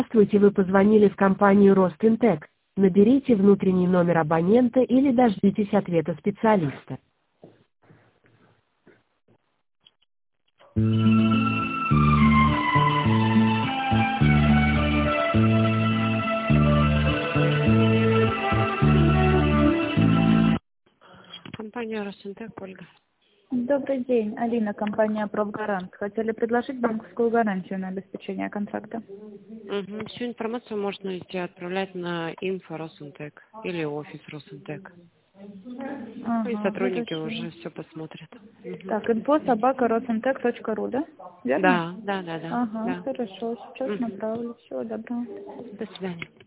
Здравствуйте, вы позвонили в компанию Ростинтек. Наберите внутренний номер абонента или дождитесь ответа специалиста. Компания Ростинтек, Ольга. Добрый день, Алина, компания «Профгарант». Хотели предложить банковскую гарантию на обеспечение контракта. Всю информацию можно отправлять на инфо Ростинтек или офис Ростинтек. И сотрудники Хорошо. уже все посмотрят. Так, info@rosintech.ru, да? Верно? Да. Хорошо, сейчас направлю. Всего доброго. До свидания.